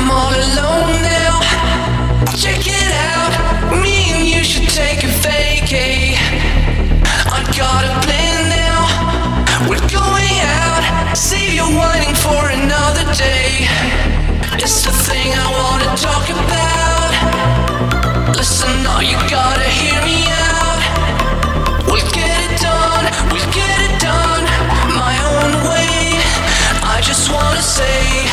I'm all alone now. Check it out, me and you should take a vacay. I got a plan now, we're going out. Save your whining for another day. It's the thing I wanna talk about. Listen, all you gotta hear me out. We'll get it done my own way. I just wanna say